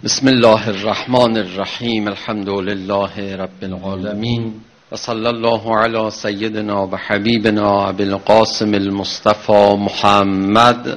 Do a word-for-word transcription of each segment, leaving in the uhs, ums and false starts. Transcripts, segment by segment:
بسم الله الرحمن الرحیم. الحمد لله رب العالمین و صلی الله علی سیدنا و حبیبنا ابی القاسم المصطفى محمد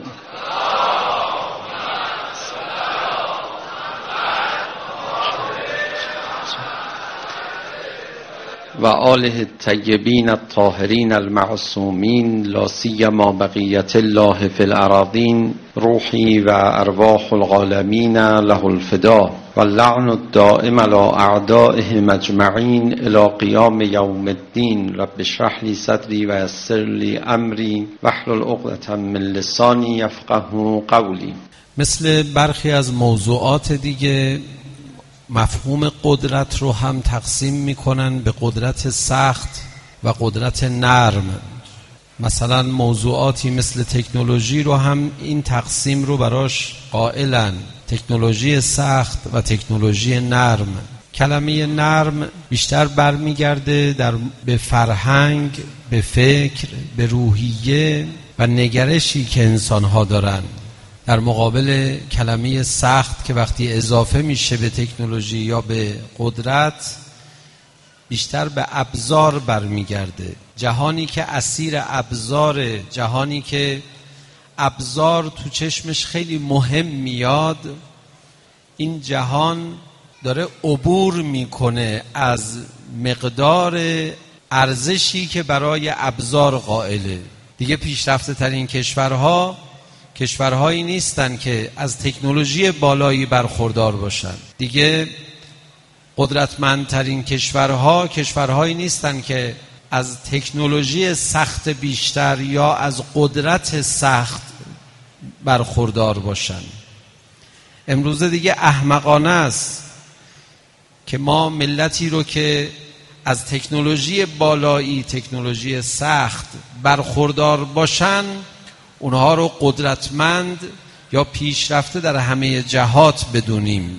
و آله الطیبین الطاهرین المعصومین لا سیما بقیت الله فی الاراضین روحی و ارواح العالمین له الفدا و اللعن الدائم علی اعدائهم اجمعین الی قیام یوم الدین. رب اشرح لی صدری و یسر لی امری واحلل عقدة من لسانی یفقهوا قولی. مثل برخی از موضوعات دیگه مفهوم قدرت رو هم تقسیم میکنن به قدرت سخت و قدرت نرم. مثلا موضوعاتی مثل تکنولوژی رو هم این تقسیم رو براش قائلن، تکنولوژی سخت و تکنولوژی نرم. کلمه نرم بیشتر برمیگرده در به فرهنگ، به فکر، به روحیه و نگرشی که انسان‌ها دارن، در مقابل کلمه سخت که وقتی اضافه میشه به تکنولوژی یا به قدرت بیشتر به ابزار برمیگرده. جهانی که اسیر ابزاره، جهانی که ابزار تو چشمش خیلی مهم میاد، این جهان داره عبور میکنه از مقدار ارزشی که برای ابزار قائله. دیگه پیشرفته ترین کشورها کشورهایی نیستن که از تکنولوژی بالایی برخوردار باشن. دیگه قدرتمندترین کشورها کشورهایی نیستن که از تکنولوژی سخت بیشتر یا از قدرت سخت برخوردار باشن. امروزه دیگه احمقانه است که ما ملتی رو که از تکنولوژی بالایی، تکنولوژی سخت برخوردار باشن، اونها رو قدرتمند یا پیشرفته در همه جهات بدونیم.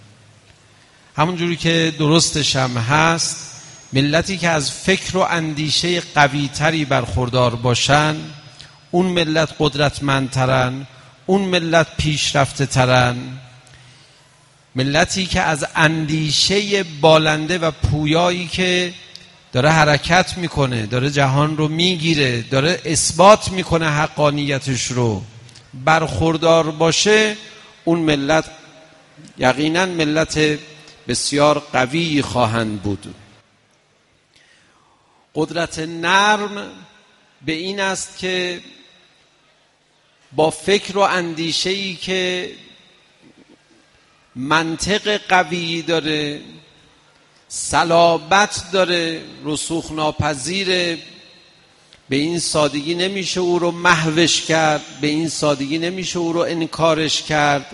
همونجوری که درستش هم هست، ملتی که از فکر و اندیشه قوی تری برخوردار باشن، اون ملت قدرتمندترن، اون ملت پیشرفته ترن. ملتی که از اندیشه بالنده و پویایی که داره حرکت میکنه، داره جهان رو میگیره، داره اثبات میکنه حقانیتش رو، برخوردار باشه، اون ملت یقینا ملت بسیار قوی خواهند بود. قدرت نرم به این است که با فکر و اندیشه‌ای که منطق قوی داره، صلابت داره، رسوخ ناپذیره، به این سادگی نمیشه او رو محوش کرد، به این سادگی نمیشه او رو انکارش کرد.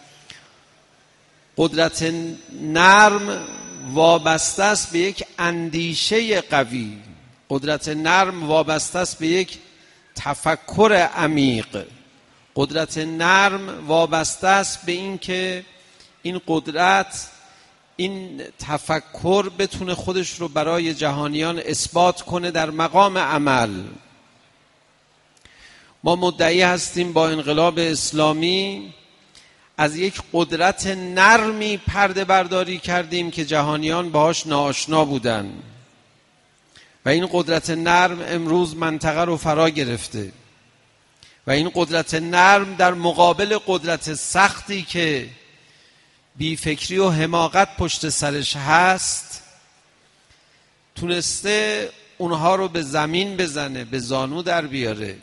قدرت نرم وابسته است به یک اندیشه قوی، قدرت نرم وابسته است به یک تفکر عمیق، قدرت نرم وابسته است به این که این قدرت، این تفکر بتونه خودش رو برای جهانیان اثبات کنه در مقام عمل. ما مدعی هستیم با انقلاب اسلامی از یک قدرت نرمی پرده برداری کردیم که جهانیان باهاش ناآشنا بودن و این قدرت نرم امروز منطقه رو فرا گرفته و این قدرت نرم در مقابل قدرت سختی که بی فکری و حماقت پشت سرش هست تونسته اونها رو به زمین بزنه، به زانو در بیاره.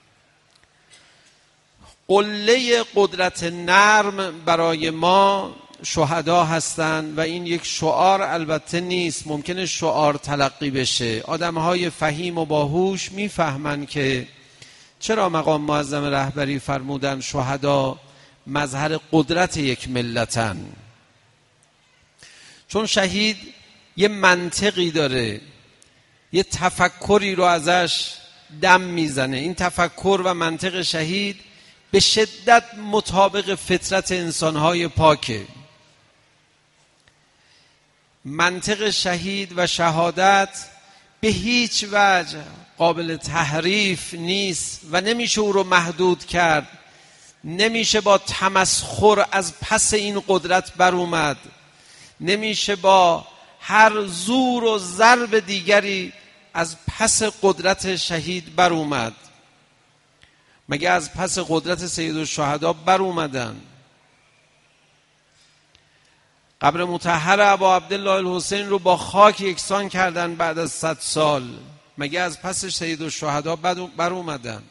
قله قدرت نرم برای ما شهدا هستند و این یک شعار البته نیست، ممکنه شعار تلقی بشه. آدمهای فهیم و باهوش میفهمن که چرا مقام معظم رهبری فرمودن شهدا مظهر قدرت یک ملتن. چون شهید یه منطقی داره، یه تفکری رو ازش دم میزنه. این تفکر و منطق شهید به شدت مطابق فطرت انسانهای پاکه. منطق شهید و شهادت به هیچ وجه قابل تحریف نیست و نمیشه او رو محدود کرد نمیشه با تمسخر از پس این قدرت بر اومد، نمیشه با هر زور و ضرب دیگری از پس قدرت شهید بر اومد. مگه از پس قدرت سیدالشهدا بر اومدن؟ قبر مطهر ابا عبدالله الحسین رو با خاک یکسان کردن بعد از صد سال. مگه از پس سیدالشهدا بر اومدن؟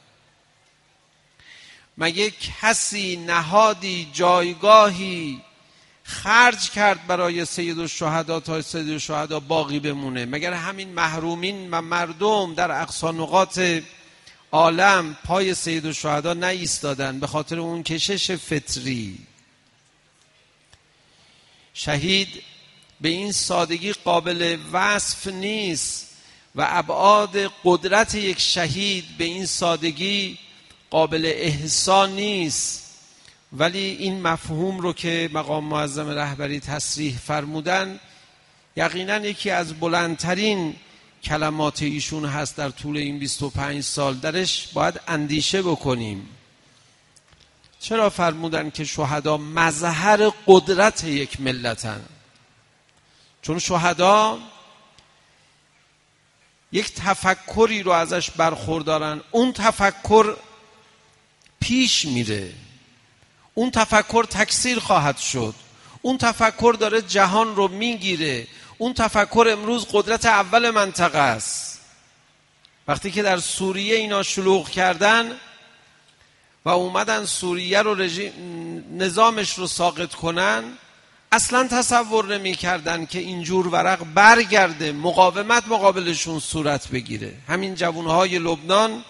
مگه کسی نهادی جایگاهی خرج کرد برای سیدالشهدا تا سیدالشهدا باقی بمونه؟ مگر همین محرومین و مردم در اقصی نقاط عالم پای سیدالشهدا نایستادن به خاطر اون کشش فطری؟ شهید به این سادگی قابل وصف نیست و ابعاد قدرت یک شهید به این سادگی قابل احسان نیست. ولی این مفهوم رو که مقام معظم رهبری تصریح فرمودن یقینا یکی از بلندترین کلمات ایشون هست در طول این بیست و پنج سال. درش باید اندیشه بکنیم. چرا فرمودن که شهدا مظهر قدرت یک ملتن؟ چون شهدا یک تفکری رو ازش برخوردارن، اون تفکر پیش میره، اون تفکر تکثیر خواهد شد، اون تفکر داره جهان رو میگیره، اون تفکر امروز قدرت اول منطقه است. وقتی که در سوریه اینا شلوغ کردن و اومدن سوریه رو رژیم نظامش رو ساقط کنن، اصلا تصور نمی کردن که اینجور ورق برگرده مقاومت مقابلشون صورت بگیره. همین جوانهای لبنان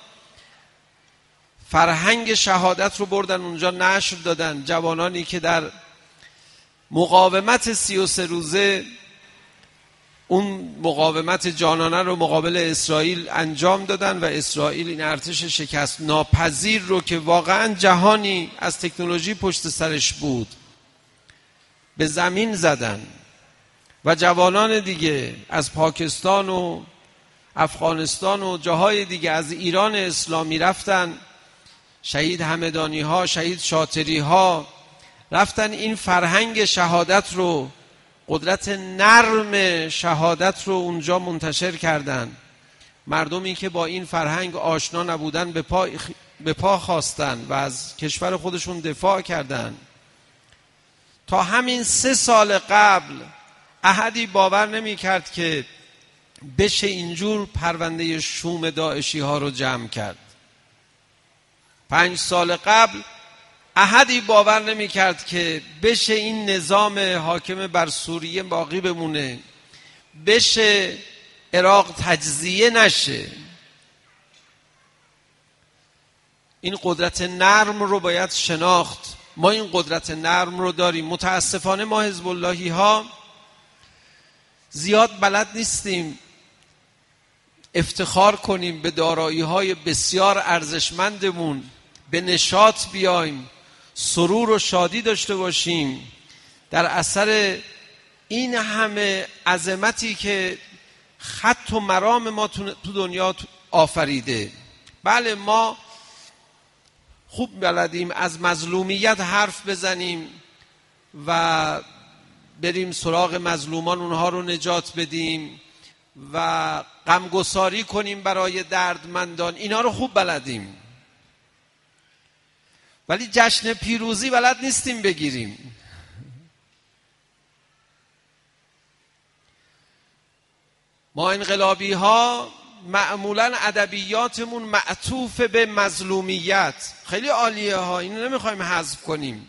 فرهنگ شهادت رو بردن اونجا نشر دادن، جوانانی که در مقاومت سی و سه روزه اون مقاومت جانانه رو مقابل اسرائیل انجام دادن و اسرائیل این ارتش شکست ناپذیر رو که واقعا جهانی از تکنولوژی پشت سرش بود به زمین زدن. و جوانان دیگه از پاکستان و افغانستان و جاهای دیگه از ایران اسلامی رفتن، شهید همدانی ها، شهید شاطری ها رفتن این فرهنگ شهادت رو، قدرت نرم شهادت رو اونجا منتشر کردن. مردمی که با این فرهنگ آشنا نبودن به پا, به پا خواستن و از کشور خودشون دفاع کردن. تا همین سه سال قبل احدی باور نمی کرد که بشه اینجور پرونده شوم داعشی ها رو جمع کرد. پنج سال قبل احدی باور نمی کرد که بشه این نظام حاکم بر سوریه باقی بمونه، بشه عراق تجزیه نشه. این قدرت نرم رو باید شناخت. ما این قدرت نرم رو داریم. متاسفانه ما حزب اللهی ها زیاد بلد نیستیم افتخار کنیم به دارایی های بسیار ارزشمندمون، به نشاط بیایم، سرور و شادی داشته باشیم در اثر این همه عظمتی که خط و مرام ما تو دنیا آفریده. بله ما خوب بلدیم از مظلومیت حرف بزنیم و بریم سراغ مظلومان اونها رو نجات بدیم و غمگساری کنیم برای دردمندان، اینا رو خوب بلدیم. ولی جشن پیروزی بلد نیستیم بگیریم. ما انقلابی ها معمولا ادبیاتمون معطوف به مظلومیت. خیلی عالیه ها، اینو نمیخوایم حذف کنیم.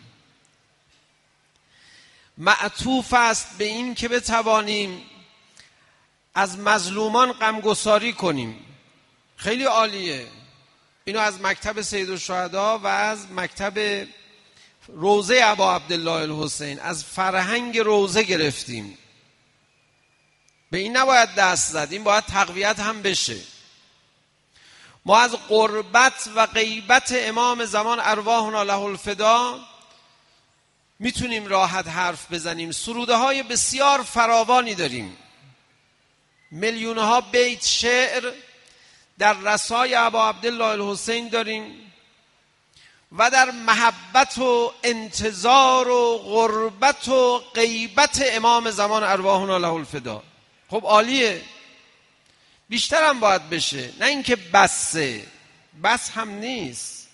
معطوف است به این که بتوانیم از مظلومان غمگساری کنیم. خیلی عالیه. اینو از مکتب سیدالشهدا و از مکتب روضه ابا عبدالله الحسین، از فرهنگ روضه گرفتیم. به این نباید دست زد، این باید تقویت هم بشه. ما از قربت و غیبت امام زمان ارواحنا له الفدا میتونیم راحت حرف بزنیم. سروده های بسیار فراوانی داریم، میلیون ها بیت شعر در رسای ابا عبدالله الحسین داریم. و در محبت و انتظار و غربت و غیبت امام زمان ارواحنا له الفدا. خب عالیه، بیشتر هم باید بشه، نه اینکه بسه، بس هم نیست.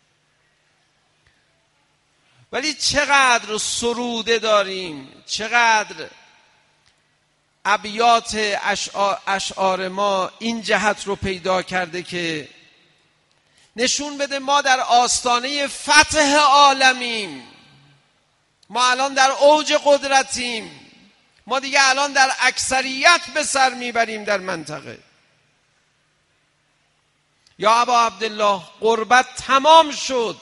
ولی چقدر سروده داریم، چقدر ابیات اشعار, اشعار ما این جهت رو پیدا کرده که نشون بده ما در آستانه فتح عالمیم، ما الان در اوج قدرتیم، ما دیگه الان در اکثریت به سر میبریم در منطقه. یا ابا عبدالله غربت تمام شد،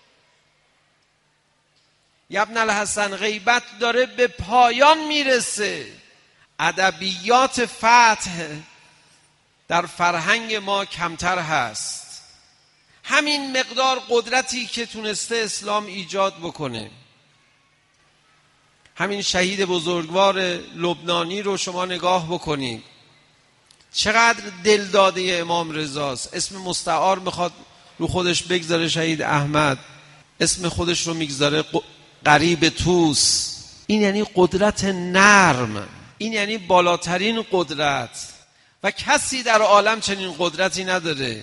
یا ابن الحسن غیبت داره به پایان میرسه. ادبیات فتح در فرهنگ ما کمتر هست. همین مقدار قدرتی که تونسته اسلام ایجاد بکنه، همین شهید بزرگوار لبنانی رو شما نگاه بکنید، چقدر دل داده امام رضاست. اسم مستعار میخواد رو خودش بگذاره شهید احمد، اسم خودش رو میگذاره قریب توس. این یعنی قدرت نرم، این یعنی بالاترین قدرت و کسی در عالم چنین قدرتی نداره.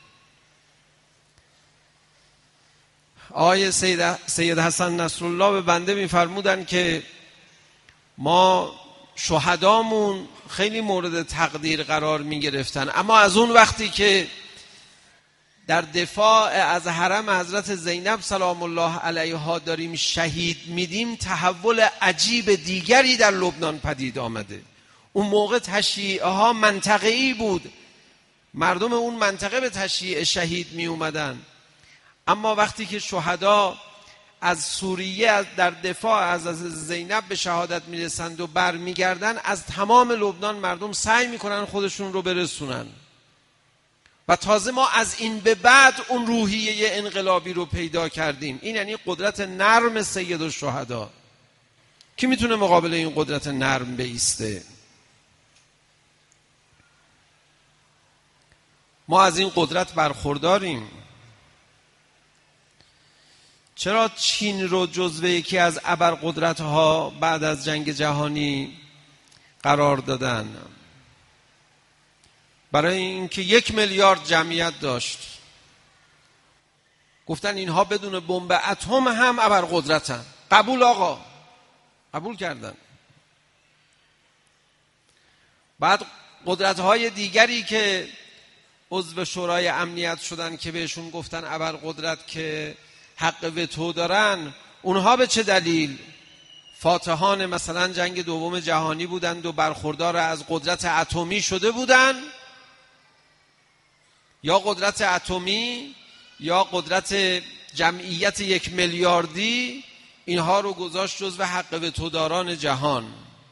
آقای سید, سید حسن نصرالله به بنده میفرمودن که ما شهدامون خیلی مورد تقدیر قرار میگرفتن، اما از اون وقتی که در دفاع از حرم حضرت زینب سلام الله علیها داریم شهید میدیم، تحول عجیب دیگری در لبنان پدید آمده. اون موقع تشییع ها منطقه‌ای بود، مردم اون منطقه به تشییع شهید می اومدن، اما وقتی که شهدا از سوریه در دفاع از زینب به شهادت میرسند و بر میگردن، از تمام لبنان مردم سعی میکنن خودشون رو برسونن. و تازه ما از این به بعد اون روحیه انقلابی رو پیدا کردیم. این یعنی قدرت نرم سید الشهدا. کی میتونه مقابل این قدرت نرم بایسته؟ ما از این قدرت برخورداریم. چرا چین رو جزو یکی از ابرقدرت‌ها بعد از جنگ جهانی قرار دادن؟ برای اینکه یک میلیارد جمعیت داشت. گفتن اینها بدون بمب اتم هم ابرقدرتن. قبول آقا، قبول کردن. بعد قدرت‌های دیگری که عضو شورای امنیت شدن که بهشون گفتن ابرقدرت که حق وتو دارن، اونها به چه دلیل؟ فاتحان مثلا جنگ دوم جهانی بودند و برخوردار از قدرت اتمی شده بودند، یا قدرت اتمی یا قدرت جمعیت یک میلیاردی، اینها رو گذاشت جزو حق وتوداران جهان.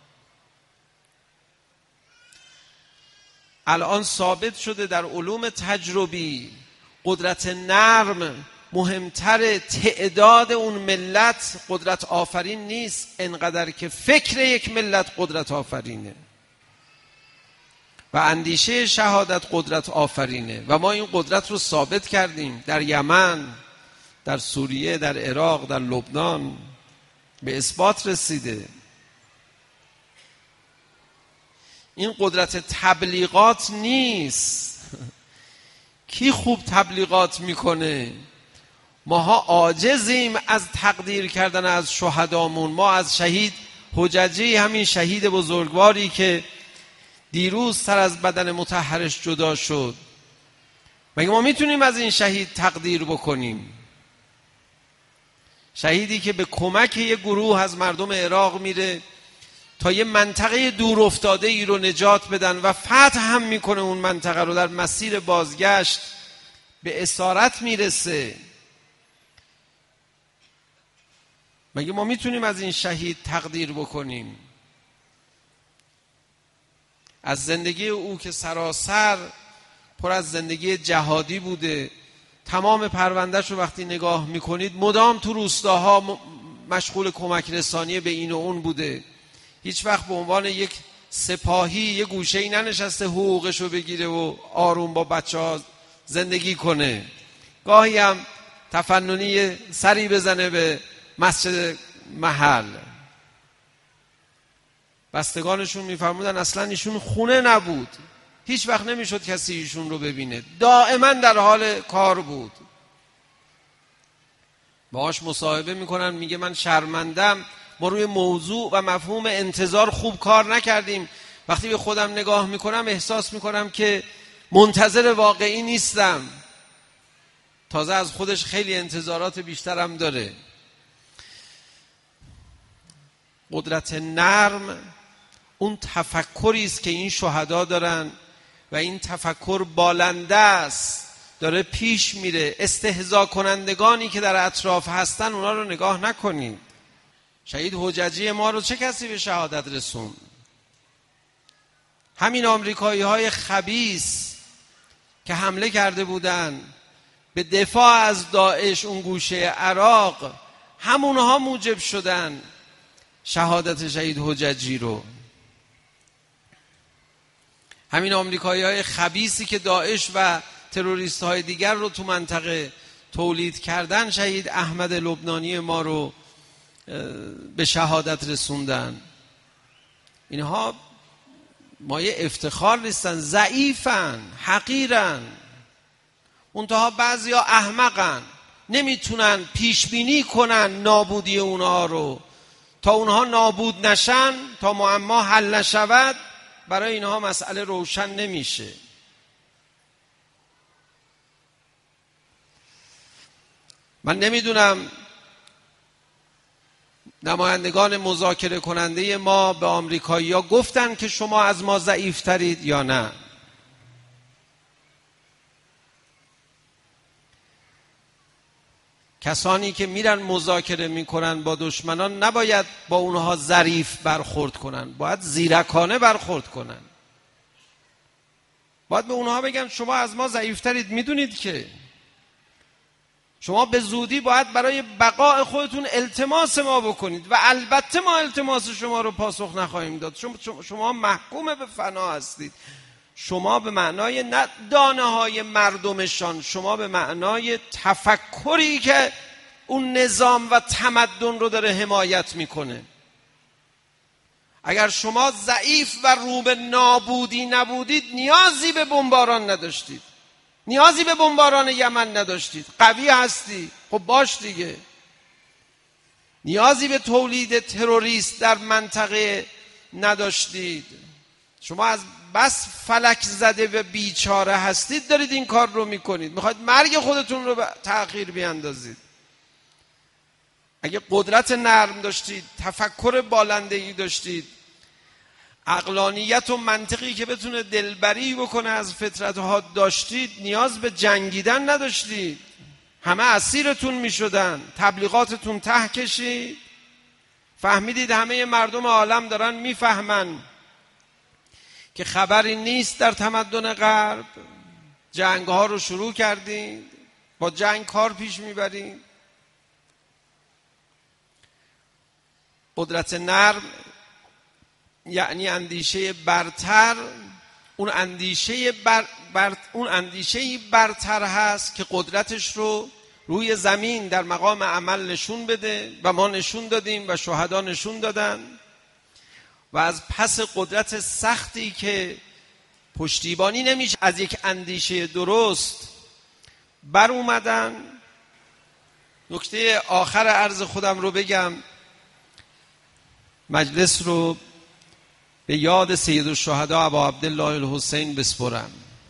الان ثابت شده در علوم تجربی قدرت نرم مهمتر تعداد اون ملت قدرت آفرین نیست، انقدر که فکر یک ملت قدرت آفرینه و اندیشه شهادت قدرت آفرینه. و ما این قدرت رو ثابت کردیم در یمن، در سوریه، در عراق، در لبنان، به اثبات رسیده. این قدرت تبلیغات نیست. کی خوب تبلیغات میکنه؟ ماها عاجزیم از تقدیر کردن از شهدامون. ما از شهید حججی، همین شهید بزرگواری که دیروز سر از بدن مطهرش جدا شد، مگه ما میتونیم از این شهید تقدیر بکنیم؟ شهیدی که به کمک یه گروه از مردم عراق میره تا یه منطقه دور افتاده ای رو نجات بدن و فتح هم میکنه اون منطقه رو، در مسیر بازگشت به اسارت میرسه. مگه ما میتونیم از این شهید تقدیر بکنیم؟ از زندگی او که سراسر پر از زندگی جهادی بوده، تمام پروندهش رو وقتی نگاه میکنید مدام تو روستاها مشغول کمک رسانی به این و اون بوده. هیچ وقت به عنوان یک سپاهی یه گوشه‌ای ننشسته حقوقش رو بگیره و آروم با بچه ها زندگی کنه. گاهی هم تفننی سری بزنه به مسجد محل. بستگانشون میفرمودن اصلا ایشون خونه نبود، هیچ وقت نمیشد کسی ایشون رو ببینه، دائما در حال کار بود. باهاش مصاحبه میکنن، میگه من شرمندم، ما روی موضوع و مفهوم انتظار خوب کار نکردیم. وقتی به خودم نگاه میکنم احساس میکنم که منتظر واقعی نیستم. تازه از خودش خیلی انتظارات بیشترم داره. قدرت نرم اون تفکری است که این شهدا دارن و این تفکر بالنده است، داره پیش میره. استهزا کنندگانی که در اطراف هستن اونا رو نگاه نکنید. شهید حججی ما رو چه کسی به شهادت رسون؟ همین آمریکایی های خبیث که حمله کرده بودن به دفاع از داعش اون گوشه عراق، همونها موجب شدن شهادت شهید حججی رو. همین آمریکایی های خبیثی که داعش و تروریست های دیگر رو تو منطقه تولید کردن، شهید احمد لبنانی ما رو به شهادت رسوندن. اینها مایه افتخار نیستن، ضعیفن، حقیرن. منتها بعضیا احمقن، نمیتونن پیش بینی کنن نابودی اونها رو. تا اونها نابود نشن، تا معما حل نشود، برای اینها مسئله روشن نمیشه. من نمیدونم نمایندگان مذاکره کننده ما به آمریکایی‌ها گفتن که شما از ما ضعیف‌ترید یا نه. کسانی که میرن مذاکره میکنن با دشمنان نباید با اونها ظریف برخورد کنن، باید زیرکانه برخورد کنن. باید به اونها بگن شما از ما ضعیفترید، میدونید که شما به زودی باید برای بقای خودتون التماس ما بکنید و البته ما التماس شما رو پاسخ نخواهیم داد. شما, شما محکوم به فنا هستید. شما به معنای نه دانه های مردمشان، شما به معنای تفکری که اون نظام و تمدن رو داره حمایت میکنه. اگر شما ضعیف و رو به نابودی نبودید، نیازی به بمباران نداشتید، نیازی به بمباران یمن نداشتید. قوی هستی، خب باش دیگه. نیازی به تولید تروریست در منطقه نداشتید. شما از بس فلک زده و بیچاره هستید دارید این کار رو میکنید، میخواید مرگ خودتون رو به تأخیر بیاندازید. اگه قدرت نرم داشتید، تفکر بالنده‌ای داشتید، عقلانیت و منطقی که بتونه دلبری بکنه از فطرت‌ها داشتید، نیاز به جنگیدن نداشتید. همه اسیرتون میشدن، تبلیغاتتون ته کشید. فهمیدید همه مردم عالم دارن میفهمن که خبری نیست در تمدن غرب. جنگ ها رو شروع کردید، با جنگ کار پیش میبرید. قدرت نرم یعنی اندیشه برتر. اون اندیشه بر, بر اون اندیشه برتر هست که قدرتش رو روی زمین در مقام عمل نشون بده و ما نشون دادیم و شهدا نشون دادن. و از پس قدرت سختی که پشتیبانی نمیشه از یک اندیشه درست بر اومدن. نکته آخر عرض خودم رو بگم، مجلس رو به یاد سید الشهدا ابا عبدالله الحسین بسپرم.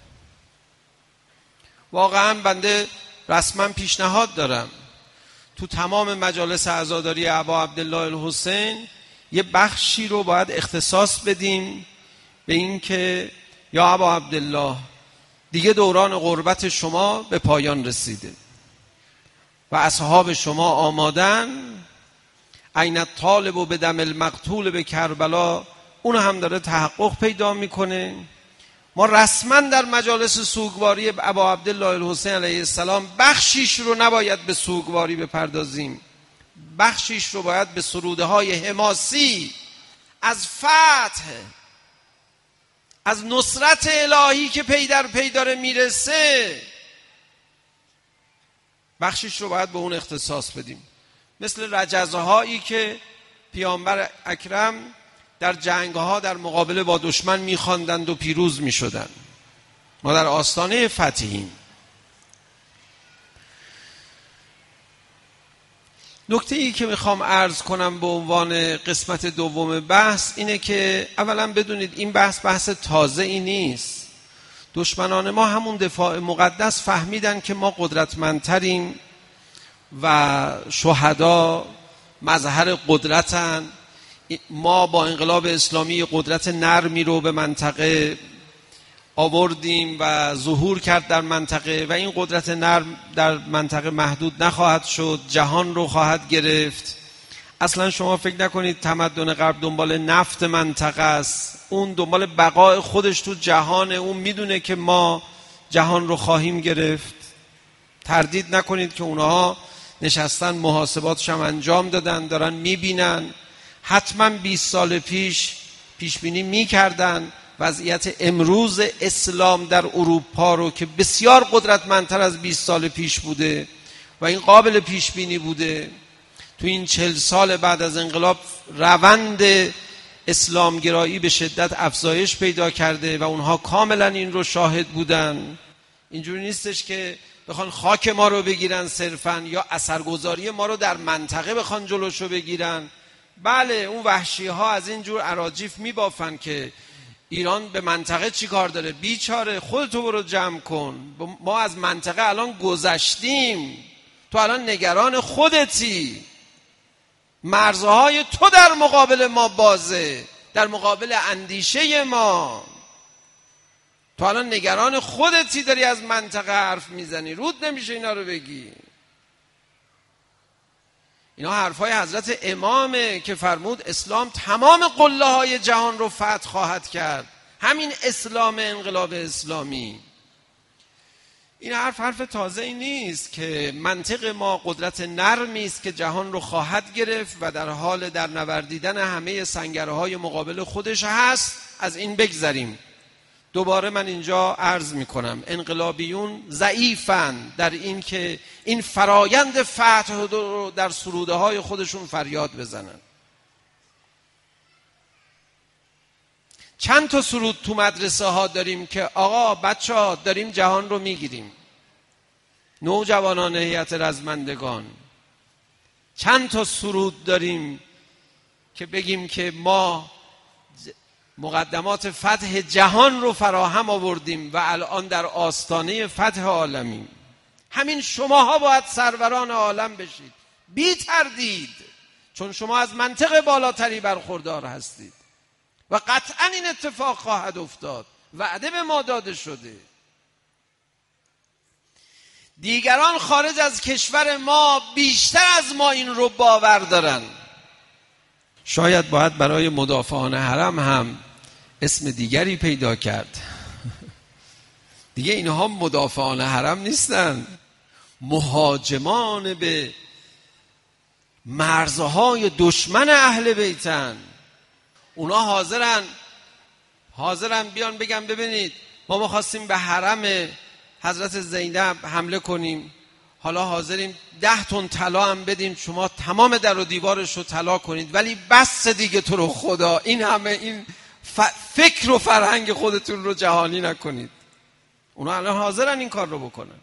واقعا بنده رسما پیشنهاد دارم تو تمام مجالس عزاداری ابا عبدالله الحسین یه بخشی رو باید اختصاص بدیم به این که یا ابا عبدالله، دیگه دوران غربت شما به پایان رسیده و اصحاب شما آمادن. عین طالب و به دم المقتول به کربلا، اون هم داره تحقق پیدا میکنه. ما رسما در مجالس سوگواری ابا عبدالله الحسین علیه السلام بخشیش رو نباید به سوگواری بپردازیم، بخشیش رو باید به سروده های حماسی از فتح، از نصرت الهی که پی در پی داره میرسه بخشش رو باید به اون اختصاص بدیم. مثل رجزه هایی که پیامبر اکرم در جنگ ها در مقابله با دشمن میخواندند و پیروز میشدند. ما در آستانه فتحیم. نکته ای که میخوام عرض کنم به عنوان قسمت دوم بحث اینه که اولا بدونید این بحث بحث تازه ای نیست. دشمنان ما همون دفاع مقدس فهمیدن که ما قدرتمندتریم و شهدا مظهر قدرتن. ما با انقلاب اسلامی قدرت نرمی رو به منطقه آوردیم و ظهور کرد در منطقه و این قدرت نرم در منطقه محدود نخواهد شد، جهان رو خواهد گرفت. اصلا شما فکر نکنید تمدن غرب دنبال نفت منطقه است، اون دنبال بقای خودش تو جهانه. اون میدونه که ما جهان رو خواهیم گرفت. تردید نکنید که اونها نشستن محاسباتش هم انجام دادن، دارن میبینن. حتما بیست سال پیش پیش بینی میکردن وضعیت امروز اسلام در اروپا رو که بسیار قدرتمندتر از بیست سال پیش بوده و این قابل پیش بینی بوده. تو این چهل سال بعد از انقلاب روند اسلامگرایی به شدت افزایش پیدا کرده و اونها کاملا این رو شاهد بودن. اینجوری نیستش که بخوان خاک ما رو بگیرن صرفا یا اثرگذاری ما رو در منطقه بخوان جلوشو بگیرن. بله اون وحشی ها از این جور اراجیف میبافن که ایران به منطقه چی کار داره، بیچاره خودتو برو جمع کن، ما از منطقه الان گذشتیم، تو الان نگران خودتی، مرزهای تو در مقابل ما بازه، در مقابل اندیشه ما، تو الان نگران خودتی، داری از منطقه حرف میزنی، رود نمیشه اینا رو بگی. اینا حرفای حضرت امامه که فرمود اسلام تمام قله های جهان رو فتح خواهد کرد. همین اسلام انقلاب اسلامی. این حرف حرف تازه ای نیست که منطق ما قدرت نرمی است که جهان رو خواهد گرفت و در حال در نوردیدن همه سنگرهای مقابل خودش هست. از این بگذریم. دوباره من اینجا عرض می کنم انقلابیون ضعیفند در این که این فرایند فتح رو در سروده های خودشون فریاد بزنن. چند تا سرود تو مدرسه ها داریم که آقا بچه ها داریم جهان رو میگیریم، نوجوانان هیئت رزمندگان. چند تا سرود داریم که بگیم که ما مقدمات فتح جهان رو فراهم آوردیم و الان در آستانه فتح عالمیم. همین شماها باید سروران عالم بشید بی تردید، چون شما از منطق بالاتری برخوردار هستید و قطعا این اتفاق خواهد افتاد، وعده به ما داده شده. دیگران خارج از کشور ما بیشتر از ما این رو باور دارن. شاید باید برای مدافعان حرم هم اسم دیگری پیدا کرد. دیگه اینها مدافعان حرم نیستن، مهاجمان به مرزهای دشمن اهل بیتن. اونا حاضرن حاضرن بیان بگن ببینید ما می‌خواستیم به حرم حضرت زینب حمله کنیم، حالا حاضریم ده تن طلا هم بدیم شما تمام در و دیوارش رو طلا کنید، ولی بس دیگه تو رو خدا این همه این ف... فکر و فرهنگ خودتون رو جهانی نکنید. اونا الان حاضرن این کار رو بکنن.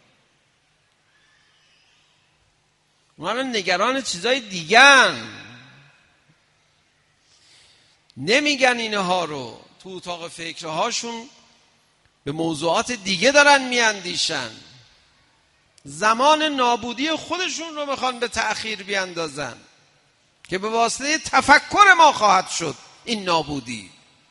اونا الان نگران چیزای دیگن، نمیگن اینها رو. تو اتاق فکرهاشون به موضوعات دیگه دارن میاندیشن. زمان نابودی خودشون رو میخوان به تأخیر بیاندازن که به واسطه تفکر ما خواهد شد این نابودی.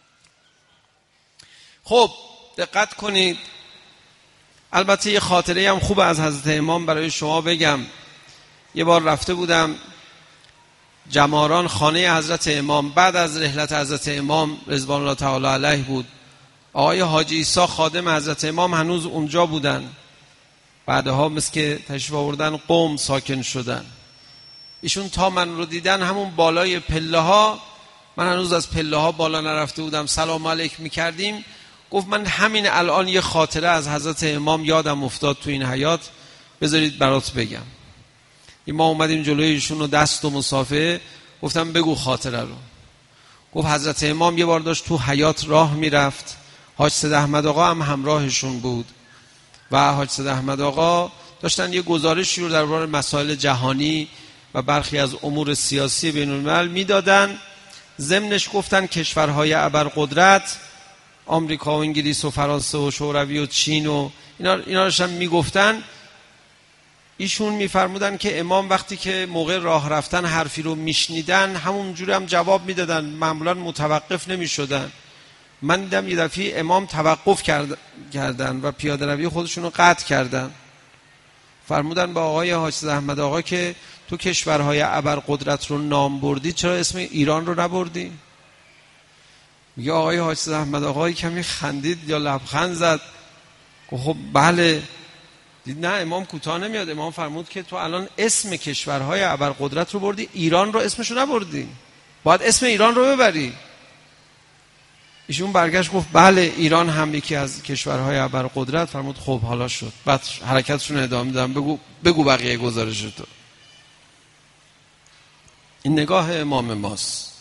خب دقت کنید. البته یه خاطره هم خوب از حضرت امام برای شما بگم. یه بار رفته بودم جماران خانه حضرت امام، بعد از رحلت حضرت امام رضوان الله تعالی علیه بود. آقای حاجی عیسی خادم حضرت امام هنوز اونجا بودن، بعدها مثل که تشریف آوردن قم ساکن شدن. ایشون تا من رو دیدن همون بالای پله ها، من هنوز از پله ها بالا نرفته بودم، سلام علیک میکردیم. گفت من همین الان یه خاطره از حضرت امام یادم افتاد تو این حیات، بذارید برات بگم. ما اومدیم جلوی ایشون و دست و مصافحه، گفتم بگو خاطره رو. گفت حضرت امام یه بار داشت تو حیاط راه میرفت، حاج سید احمد آقا هم همراهشون بود و حاج سید احمد آقا داشتن یه گزارشی رو درباره مسائل جهانی و برخی از امور سیاسی بین الملل میدادن. ضمنش گفتن کشورهای ابرقدرت، آمریکا و انگلیس و فرانسه و شوروی و چین و اینا اینا روشن میگفتن. ایشون میفرمودن که امام وقتی که موقع راه رفتن حرفی رو میشنیدن همونجوری هم جواب میدادن، معمولا متوقف نمیشدن. من دیدم یه دفعه امام توقف کرد، کردن و پیاده روی خودشون رو قطع کردن. فرمودن با آقای حاج سید احمد آقا که تو کشورهای ابرقدرت رو نام بردی، چرا اسم ایران رو نبردی؟ میگه آقای حاج سید احمد آقا کمی خندید یا لبخند زد. خب بله. دید نه امام کوتاه نمیاد. امام فرمود که تو الان اسم کشورهای ابرقدرت رو بردی، ایران رو اسمشو نبردی، باید اسم ایران رو ببری. ایشون برگشت گفت بله ایران هم یکی از کشورهای ابرقدرت. فرمود خب حالا شد. بعد حرکتشون ادامه دادن. بگو بگو بقیه گزارش تو. این نگاه امام ماست.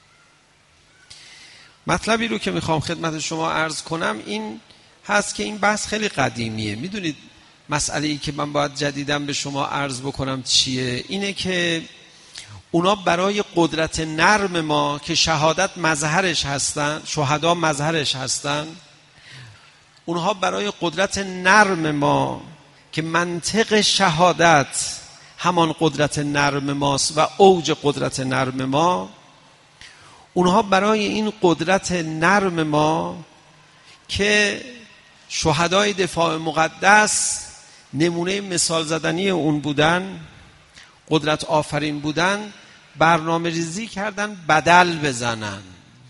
مطلبی رو که میخوام خدمت شما عرض کنم این هست که این بحث خیلی قدیمیه. میدونید مسئله ای که من باید جدیداً به شما عرض بکنم چیه؟ اینه که اونا برای قدرت نرم ما که شهادت مظهرش هستن، شهدا مظهرش هستن، اونها برای قدرت نرم ما که منطق شهادت همان قدرت نرم ماست و اوج قدرت نرم ما، اونها برای این قدرت نرم ما که شهدای دفاع مقدس نمونه مثال زدنی اون بودن، قدرت آفرین بودن، برنامه ریزی کردن بدل بزنن،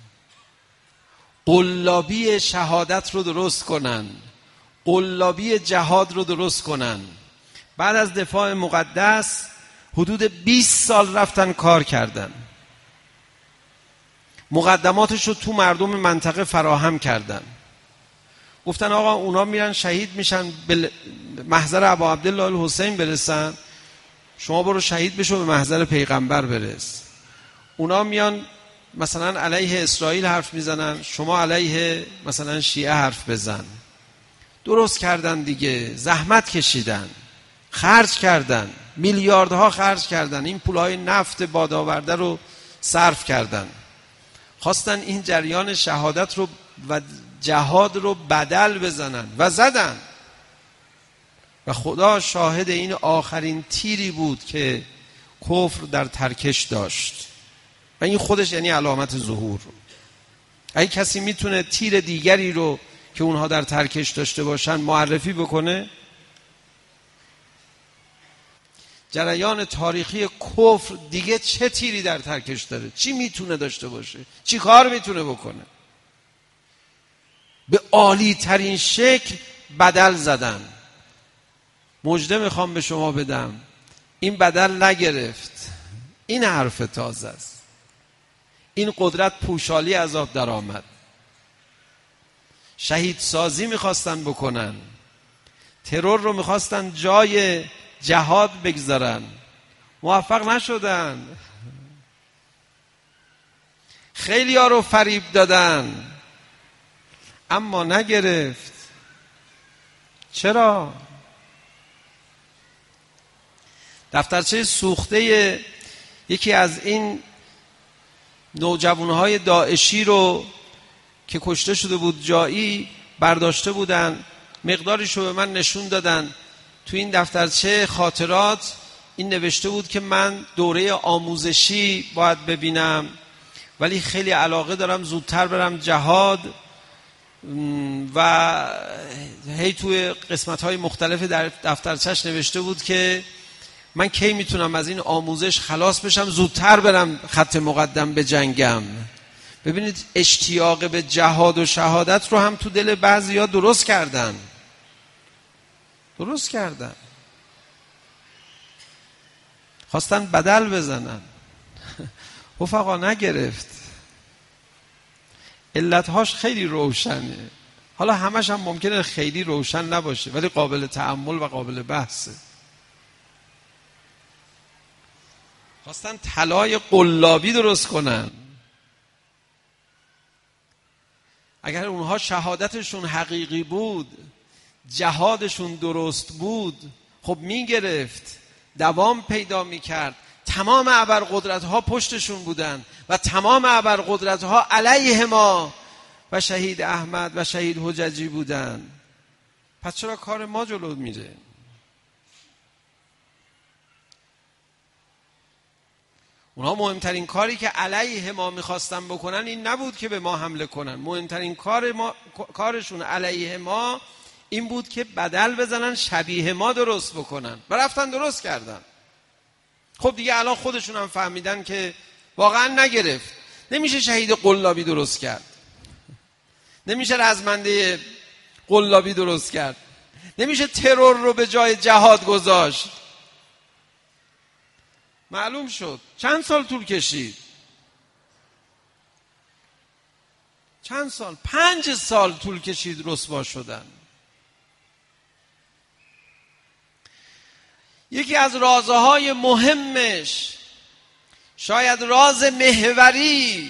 قلابی شهادت رو درست کنن، قلابی جهاد رو درست کنن. بعد از دفاع مقدس حدود بیست سال رفتن کار کردن، مقدماتش رو تو مردم منطقه فراهم کردن. گفتن آقا اونا میرن شهید میشن، به محضر ابا عبدالله الحسین برسن، شما برو شهید بشو به محضر پیغمبر برس. اونا میان مثلا علیه اسرائیل حرف میزنن، شما علیه مثلا شیعه حرف بزن. درست کردن دیگه، زحمت کشیدن، خرج کردن، میلیاردها خرج کردن، این پولهای نفت بادآورده رو صرف کردن. خواستن این جریان شهادت رو و جهاد رو بدل بزنن و زدن. و خدا شاهد این آخرین تیری بود که کفر در ترکش داشت و این خودش یعنی علامت ظهور. اگه کسی میتونه تیر دیگری رو که اونها در ترکش داشته باشن معرفی بکنه، جریان تاریخی کفر دیگه چه تیری در ترکش داره؟ چی میتونه داشته باشه؟ چی کار میتونه بکنه؟ به عالی ترین شکل بدل زدن. مژده میخوام به شما بدم، این بدل نگرفت. این حرف تازه است. این قدرت پوشالی از آب در آمد. شهید سازی میخواستن بکنن، ترور رو میخواستن جای جهاد بگذارن، موفق نشدن. خیلی ها رو فریب دادن اما نگرفت. چرا؟ دفترچه سوخته یکی از این نوجوانهای داعشی رو که کشته شده بود جایی برداشته بودن، مقداریش رو به من نشون دادن. تو این دفترچه خاطرات این نوشته بود که من دوره آموزشی باید ببینم ولی خیلی علاقه دارم زودتر برم جهاد و هی توی قسمت‌های مختلف در دفترچه‌اش نوشته بود که من کی میتونم از این آموزش خلاص بشم زودتر برم خط مقدم به جنگم. ببینید اشتیاق به جهاد و شهادت رو هم تو دل بعضیا درست کردن. درست کردن. خواستن بدل بزنن. رفقا نگرفت. علتهاش خیلی روشنه. حالا همش هم ممکنه خیلی روشن نباشه ولی قابل تأمل و قابل بحثه. خواستن طلای قلابی درست کنن. اگر اونها شهادتشون حقیقی بود، جهادشون درست بود، خب میگرفت، دوام پیدا میکرد. تمام ابرقدرت ها پشتشون بودن و تمام ابرقدرت ها علیه ما و شهید احمد و شهید حججی بودن. پس چرا کار ما جلو میره؟ اونها مهمترین کاری که علیه ما میخواستن بکنن این نبود که به ما حمله کنن. مهمترین کار ما، کارشون علیه ما این بود که بدل بزنن، شبیه ما درست بکنن و رفتن درست کردن. خب دیگه الان خودشون هم فهمیدن که واقعا نگرفت. نمیشه شهید قلابی درست کرد، نمیشه رزمنده قلابی درست کرد، نمیشه ترور رو به جای جهاد گذاشت. معلوم شد. چند سال طول کشید؟ چند سال؟ پنج سال طول کشید رسوا شدن. یکی از رازهای مهمش، شاید راز محوری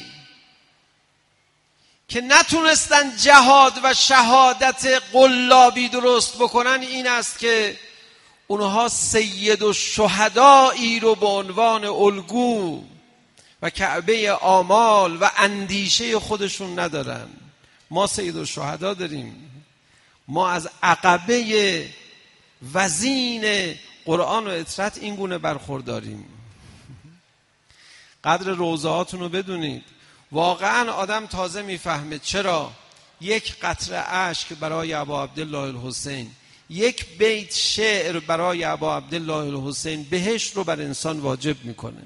که نتونستن جهاد و شهادت قلابی درست بکنن این است که اونها سید الشهدایی رو به عنوان الگو و کعبه آمال و اندیشه خودشون ندارن. ما سید الشهدا داریم. ما از عقبه وزین قرآن و اطرت این گونه برخورداریم. قدر روضهاتون رو بدونید. واقعا آدم تازه میفهمه چرا یک قطره اشک برای ابا عبدالله الحسین، یک بیت شعر برای ابا عبدالله الحسین بهشت رو بر انسان واجب میکنه.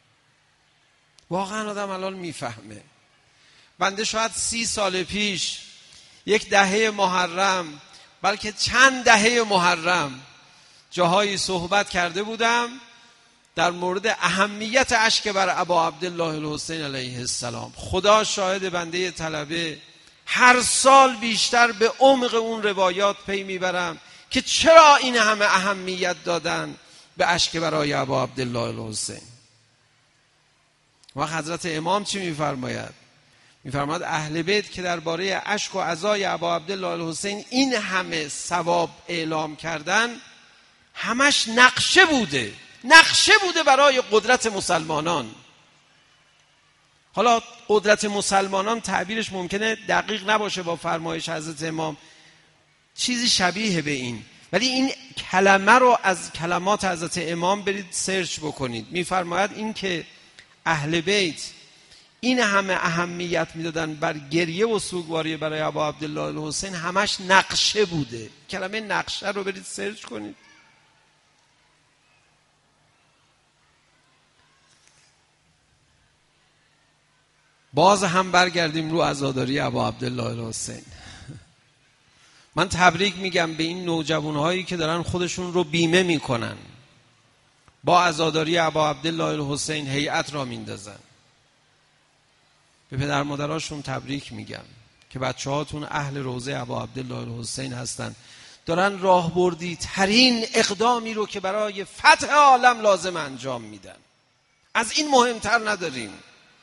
واقعا آدم الان میفهمه. بنده شاید سی سال پیش، یک دهه محرم، بلکه چند دهه محرم، جاهایی صحبت کرده بودم در مورد اهمیت اشک بر ابا عبدالله الحسین علیه السلام. خدا شاهد، بنده طلبه هر سال بیشتر به عمق اون روایات پی میبرم که چرا این همه اهمیت دادن به اشک برای ابا عبدالله الحسین. و حضرت امام چی میفرماید؟ میفرماید اهل بیت که درباره اشک و عزای ابا عبدالله الحسین این همه ثواب اعلام کردن، همش نقشه بوده، نقشه بوده برای قدرت مسلمانان. حالا قدرت مسلمانان تعبیرش ممکنه دقیق نباشه با فرمایش حضرت امام، چیزی شبیه به این، ولی این کلمه رو از کلمات حضرت امام برید سرچ بکنید. میفرماید این که اهل بیت این همه اهمیت میدادن بر گریه و سوگواری برای ابا عبدالله الحسین، همش نقشه بوده. کلمه نقشه رو برید سرچ کنید. باز هم برگردیم رو عزاداری ابا عبدالله الحسین. من تبریک میگم به این نوجوانهایی که دارن خودشون رو بیمه میکنن، با عزاداری ابا عبدالله الحسین هیئت را میندازن. به پدر مادراشون تبریک میگم که بچه هاتون اهل روضه ابا عبدالله الحسین هستن، دارن راهبردی ترین اقدامی رو که برای فتح عالم لازم انجام میدن. از این مهمتر نداریم.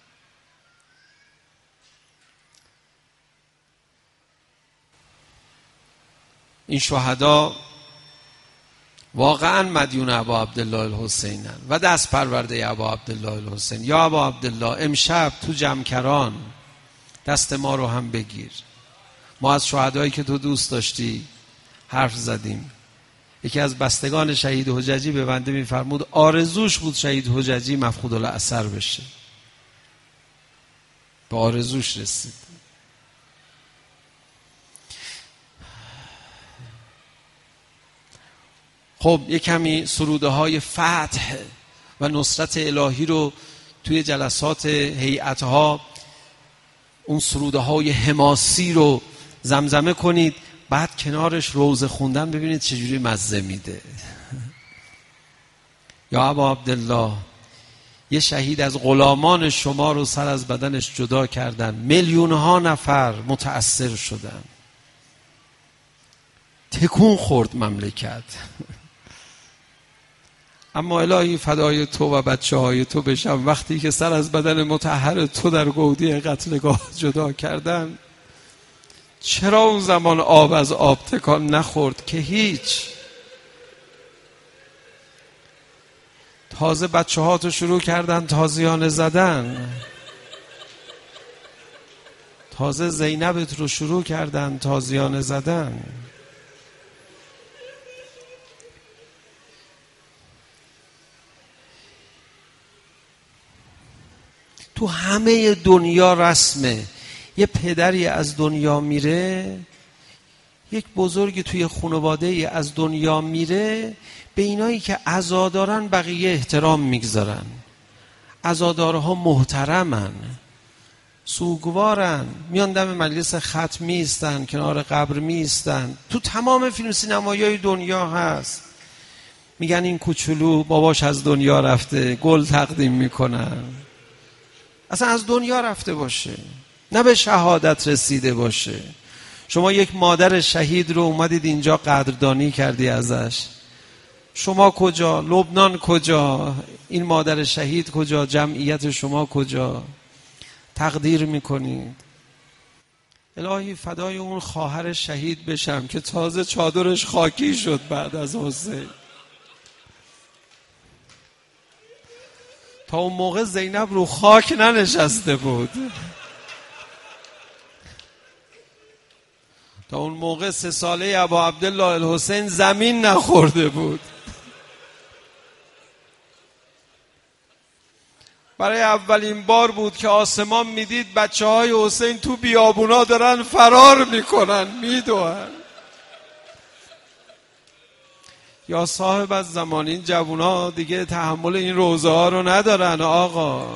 این شهدا واقعا مدیون ابا عبدالله الحسینن و دست پرورده ابا عبدالله الحسین. یا ابا عبدالله، امشب تو جمکران دست ما رو هم بگیر. ما از شهدایی که تو دوست داشتی حرف زدیم. یکی از بستگان شهید حججی به بنده میفرمود آرزوش بود شهید حججی مفقود الاثر بشه. به آرزوش رسید. خب یک کمی سروده های فتح و نصرت الهی رو توی جلسات هیئت‌ها، اون سروده های حماسی رو زمزمه کنید، بعد کنارش روضه خوندن ببینید چجوری مزه میده. یا ابا عبدالله، یه شهید از غلامان شما رو سر از بدنش جدا کردن، میلیون ها نفر متأثر شدن، تکون خورد مملکت. اما الهی فدای تو و بچه های تو بشم وقتی که سر از بدن مطهر تو در گودی قتلگاه جدا کردن، چرا اون زمان آب از آب تکان نخورد که هیچ؟ تازه بچه ها تو شروع کردن تازیانه زدن، تازه زینبت رو شروع کردن تازیانه زدن. تو همه دنیا رسمه یه پدری از دنیا میره، یک بزرگی توی خانواده از دنیا میره، به اینایی که عزادارن بقیه احترام میگذارن. عزادارها محترمن، سوگوارن، میان دم مجلس ختم میستن، کنار قبر میستن. تو تمام فیلم سینمایی دنیا هست. میگن این کوچولو باباش از دنیا رفته، گل تقدیم میکنن. اصلا از دنیا رفته باشه، نه به شهادت رسیده باشه. شما یک مادر شهید رو اومدید اینجا قدردانی کردی ازش. شما کجا؟ لبنان کجا؟ این مادر شهید کجا؟ جمعیت شما کجا؟ تقدیر میکنید. الهی فدای اون خواهر شهید بشم که تازه چادرش خاکی شد بعد از حسین. تا اون موقع زینب رو خاک ننشسته بود. تا اون موقع سه ساله ابا عبدالله الحسین زمین نخورده بود. برای اولین بار بود که آسمان میدید بچه های حسین تو بیابونا دارن فرار میکنن، میدوئن. یا صاحب از زمان، این جوونا دیگه تحمل این روزه ها رو ندارن آقا.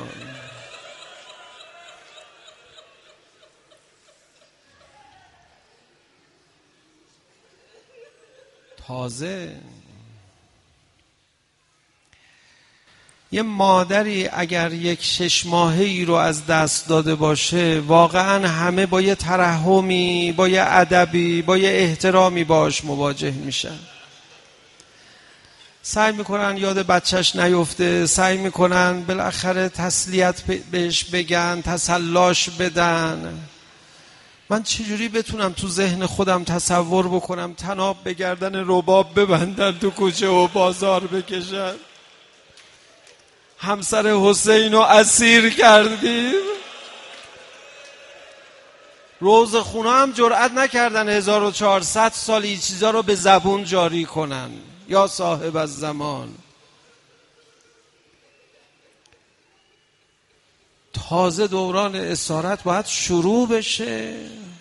تازه یه مادری اگر یک شش ماهه‌ای رو از دست داده باشه، واقعا همه با یه ترحمی، با یه ادبی، با یه احترامی باش مواجه میشن. سعی میکنن یاد بچهش نیفته، سعی میکنن بالاخره تسلیت بهش بگن، تسلاش بدن. من چجوری بتونم تو ذهن خودم تصور بکنم طناب به گردن رباب ببندن، تو کوچه و بازار بکشن؟ همسر حسین رو اسیر کردیم. روزخونه هم جرئت نکردن هزار و چهارصد سال این چیزا رو به زبون جاری کنن. یا صاحب از زمان. تازه دوران اسارت باید شروع بشه.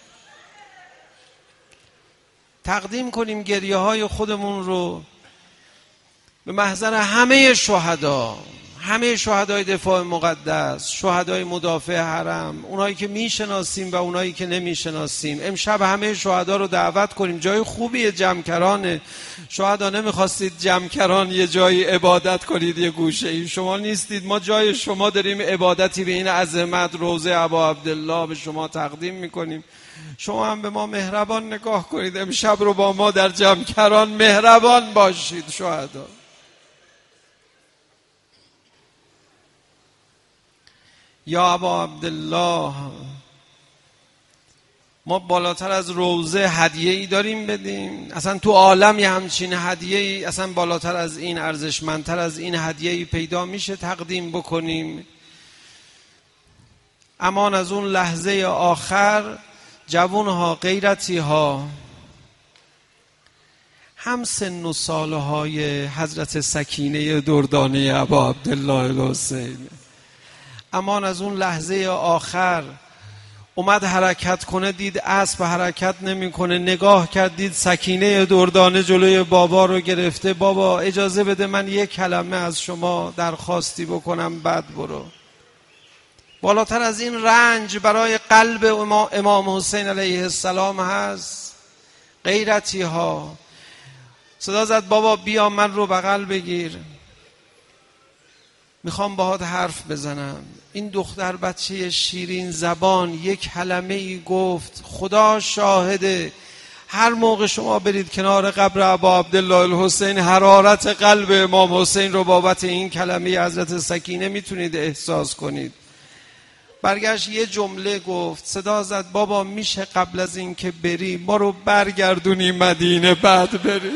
تقدیم کنیم گریه های خودمون رو به محضر همه شهدا، همه شهدای دفاع مقدس، شهدای مدافع حرم، اونایی که میشناسیم و اونایی که نمیشناسیم. امشب همه شهدا رو دعوت کنیم. جای خوبیه جمکرانه. شهدا نمیخواستید جمکران یه جایی عبادت کنید، یه گوشه ای شما نیستید. ما جای شما داریم عبادتی به این عظمت روضه ابا عبدالله به شما تقدیم میکنیم. شما هم به ما مهربان نگاه کنید. امشب رو با ما در جمکران مهربان باشید شهدا. یا ابا عبدالله، ما بالاتر از روضه هدیه ای داریم بدیم؟ اصلا تو عالم یه همچین هدیه ای اصلا بالاتر از این، ارزشمندتر از این هدیه ای پیدا میشه تقدیم بکنیم؟ امان از اون لحظه آخر. جوانها، غیرتی ها، هم سن و سالهای حضرت سکینه دردانه ابا عبدالله الحسین. امان از اون لحظه آخر. اومد حرکت کنه، دید اسب حرکت نمیکنه، نگاه کرد دید سکینه دردانه جلوی بابا رو گرفته. بابا اجازه بده من یک کلمه از شما درخواستی بکنم بعد برو. بالاتر از این رنج برای قلب امام حسین علیه السلام هست؟ غیرتی ها صدا زد بابا بیا من رو بغل بگیر، میخوام باهات حرف بزنم. این دختر بچه شیرین زبان یک کلمه ای گفت، خدا شاهده هر موقع شما برید کنار قبر ابا عبدالله الحسین، حرارت قلب امام حسین رو بابت این کلمه حضرت سکینه میتونید احساس کنید. برگشت یه جمله گفت، صدا زد بابا میشه قبل از این که بری ما رو برگردونی مدینه بعد بری؟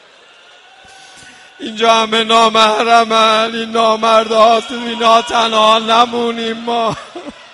اینجا همه نامحرمن، این نامردها تو اینا تنها نمونیم ما.